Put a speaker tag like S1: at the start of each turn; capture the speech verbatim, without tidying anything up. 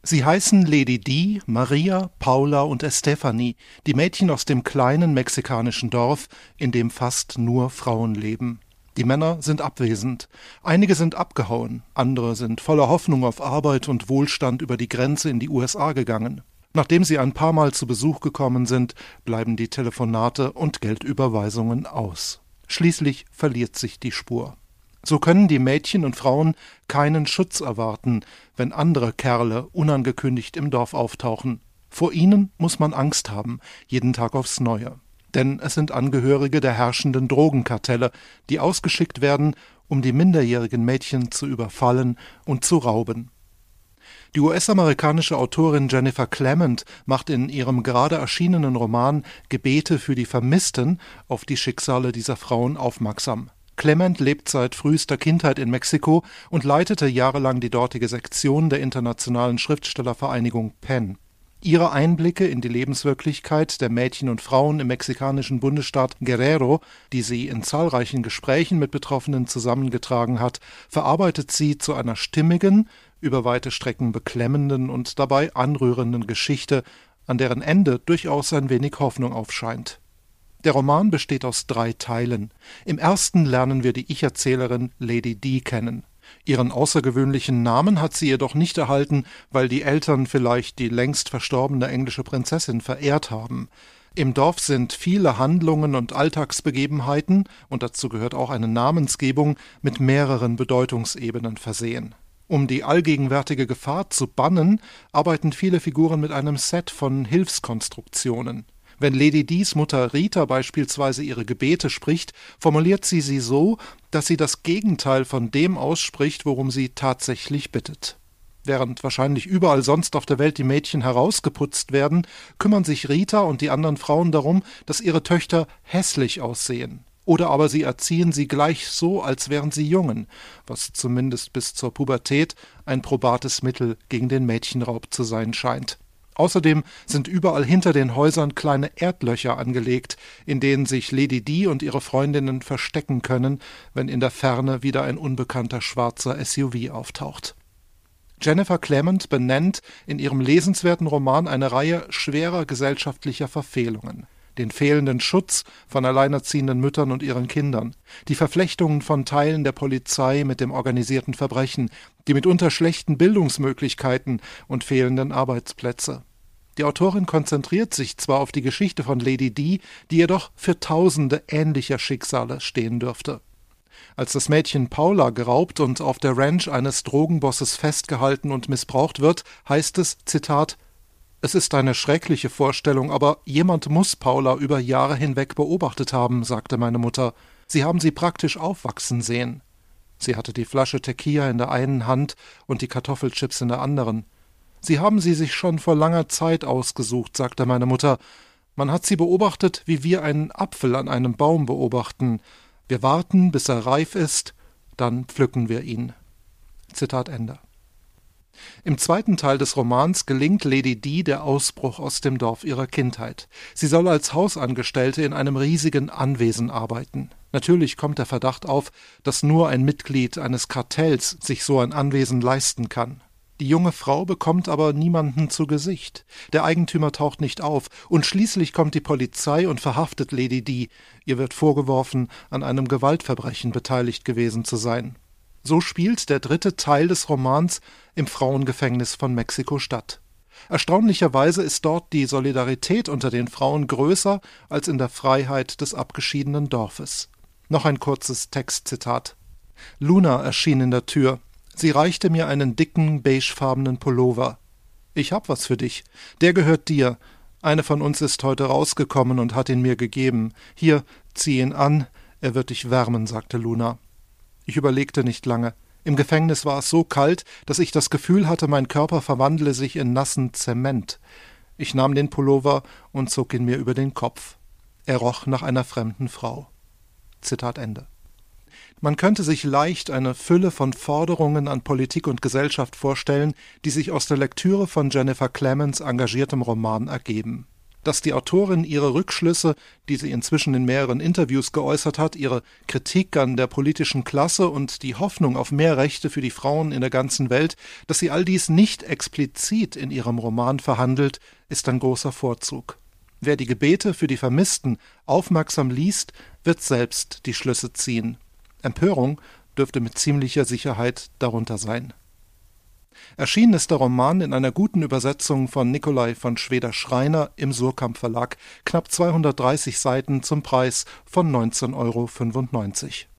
S1: Sie heißen Lady Di, Maria, Paula und Estefany, die Mädchen aus dem kleinen mexikanischen Dorf, in dem fast nur Frauen leben. Die Männer sind abwesend. Einige sind abgehauen, andere sind voller Hoffnung auf Arbeit und Wohlstand über die Grenze in die U S A gegangen. Nachdem sie ein paar Mal zu Besuch gekommen sind, bleiben die Telefonate und Geldüberweisungen aus. Schließlich verliert sich die Spur. So können die Mädchen und Frauen keinen Schutz erwarten, wenn andere Kerle unangekündigt im Dorf auftauchen. Vor ihnen muss man Angst haben, jeden Tag aufs Neue. Denn es sind Angehörige der herrschenden Drogenkartelle, die ausgeschickt werden, um die minderjährigen Mädchen zu überfallen und zu rauben. Die U S-amerikanische Autorin Jennifer Clement macht in ihrem gerade erschienenen Roman Gebete für die Vermissten auf die Schicksale dieser Frauen aufmerksam. Clement lebt seit frühester Kindheit in Mexiko und leitete jahrelang die dortige Sektion der internationalen Schriftstellervereinigung PEN. Ihre Einblicke in die Lebenswirklichkeit der Mädchen und Frauen im mexikanischen Bundesstaat Guerrero, die sie in zahlreichen Gesprächen mit Betroffenen zusammengetragen hat, verarbeitet sie zu einer stimmigen, über weite Strecken beklemmenden und dabei anrührenden Geschichte, an deren Ende durchaus ein wenig Hoffnung aufscheint. Der Roman besteht aus drei Teilen. Im ersten lernen wir die Ich-Erzählerin Lady Di kennen. Ihren außergewöhnlichen Namen hat sie jedoch nicht erhalten, weil die Eltern vielleicht die längst verstorbene englische Prinzessin verehrt haben. Im Dorf sind viele Handlungen und Alltagsbegebenheiten, und dazu gehört auch eine Namensgebung, mit mehreren Bedeutungsebenen versehen. Um die allgegenwärtige Gefahr zu bannen, arbeiten viele Figuren mit einem Set von Hilfskonstruktionen. Wenn Lady Dis Mutter Rita beispielsweise ihre Gebete spricht, formuliert sie sie so, dass sie das Gegenteil von dem ausspricht, worum sie tatsächlich bittet. Während wahrscheinlich überall sonst auf der Welt die Mädchen herausgeputzt werden, kümmern sich Rita und die anderen Frauen darum, dass ihre Töchter hässlich aussehen. Oder aber sie erziehen sie gleich so, als wären sie Jungen, was zumindest bis zur Pubertät ein probates Mittel gegen den Mädchenraub zu sein scheint. Außerdem sind überall hinter den Häusern kleine Erdlöcher angelegt, in denen sich Lady Di und ihre Freundinnen verstecken können, wenn in der Ferne wieder ein unbekannter schwarzer S U V auftaucht. Jennifer Clement benennt in ihrem lesenswerten Roman eine Reihe schwerer gesellschaftlicher Verfehlungen. Den fehlenden Schutz von alleinerziehenden Müttern und ihren Kindern, die Verflechtungen von Teilen der Polizei mit dem organisierten Verbrechen, die mitunter schlechten Bildungsmöglichkeiten und fehlenden Arbeitsplätze. Die Autorin konzentriert sich zwar auf die Geschichte von Lady Di, die jedoch für tausende ähnlicher Schicksale stehen dürfte. Als das Mädchen Paula geraubt und auf der Ranch eines Drogenbosses festgehalten und missbraucht wird, heißt es, Zitat, »Es ist eine schreckliche Vorstellung, aber jemand muss Paula über Jahre hinweg beobachtet haben«, sagte meine Mutter. »Sie haben sie praktisch aufwachsen sehen.« Sie hatte die Flasche Tequila in der einen Hand und die Kartoffelchips in der anderen. »Sie haben sie sich schon vor langer Zeit ausgesucht«, sagte meine Mutter. »Man hat sie beobachtet, wie wir einen Apfel an einem Baum beobachten. Wir warten, bis er reif ist, dann pflücken wir ihn.« Zitat Ende. Im zweiten Teil des Romans gelingt Lady Di der Ausbruch aus dem Dorf ihrer Kindheit. Sie soll als Hausangestellte in einem riesigen Anwesen arbeiten. Natürlich kommt der Verdacht auf, dass nur ein Mitglied eines Kartells sich so ein Anwesen leisten kann. Die junge Frau bekommt aber niemanden zu Gesicht. Der Eigentümer taucht nicht auf und schließlich kommt die Polizei und verhaftet Lady Di. Ihr wird vorgeworfen, an einem Gewaltverbrechen beteiligt gewesen zu sein. So spielt der dritte Teil des Romans im Frauengefängnis von Mexiko-Stadt. Erstaunlicherweise ist dort die Solidarität unter den Frauen größer als in der Freiheit des abgeschiedenen Dorfes. Noch ein kurzes Textzitat. Luna erschien in der Tür. Sie reichte mir einen dicken, beigefarbenen Pullover. »Ich hab was für dich. Der gehört dir. Eine von uns ist heute rausgekommen und hat ihn mir gegeben. Hier, zieh ihn an. Er wird dich wärmen«, sagte Luna. Ich überlegte nicht lange. Im Gefängnis war es so kalt, dass ich das Gefühl hatte, mein Körper verwandle sich in nassen Zement. Ich nahm den Pullover und zog ihn mir über den Kopf. Er roch nach einer fremden Frau. Zitat Ende. Man könnte sich leicht eine Fülle von Forderungen an Politik und Gesellschaft vorstellen, die sich aus der Lektüre von Jennifer Clements engagiertem Roman ergeben. Dass die Autorin ihre Rückschlüsse, die sie inzwischen in mehreren Interviews geäußert hat, ihre Kritik an der politischen Klasse und die Hoffnung auf mehr Rechte für die Frauen in der ganzen Welt, dass sie all dies nicht explizit in ihrem Roman verhandelt, ist ein großer Vorzug. Wer die Gebete für die Vermissten aufmerksam liest, wird selbst die Schlüsse ziehen. Empörung dürfte mit ziemlicher Sicherheit darunter sein. Erschienen ist der Roman in einer guten Übersetzung von Nikolai von Schweder-Schreiner im Suhrkamp Verlag, knapp zweihundertdreißig Seiten zum Preis von neunzehn Euro fünfundneunzig.